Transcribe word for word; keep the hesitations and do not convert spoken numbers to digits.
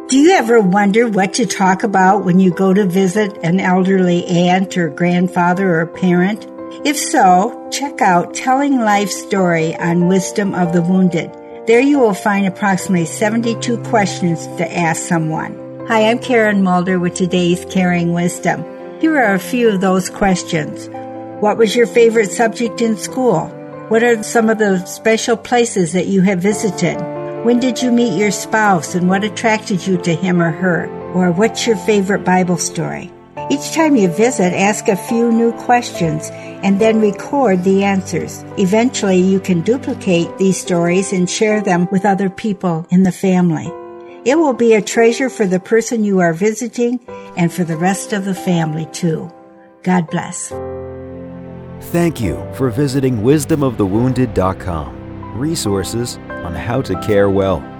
Do you ever wonder what to talk about when you go to visit an elderly aunt or grandfather or parent? If so, check out Telling Life's Story on Wisdom of the Wounded. There you will find approximately seventy-two questions to ask someone. Hi, I'm Karen Mulder with today's Caring Wisdom. Here are a few of those questions. What was your favorite subject in school? What are some of the special places that you have visited? When did you meet your spouse and what attracted you to him or her? Or what's your favorite Bible story? Each time you visit, ask a few new questions and then record the answers. Eventually, you can duplicate these stories and share them with other people in the family. It will be a treasure for the person you are visiting and for the rest of the family, too. God bless. Thank you for visiting wisdom of the wounded dot com. Resources on how to care well.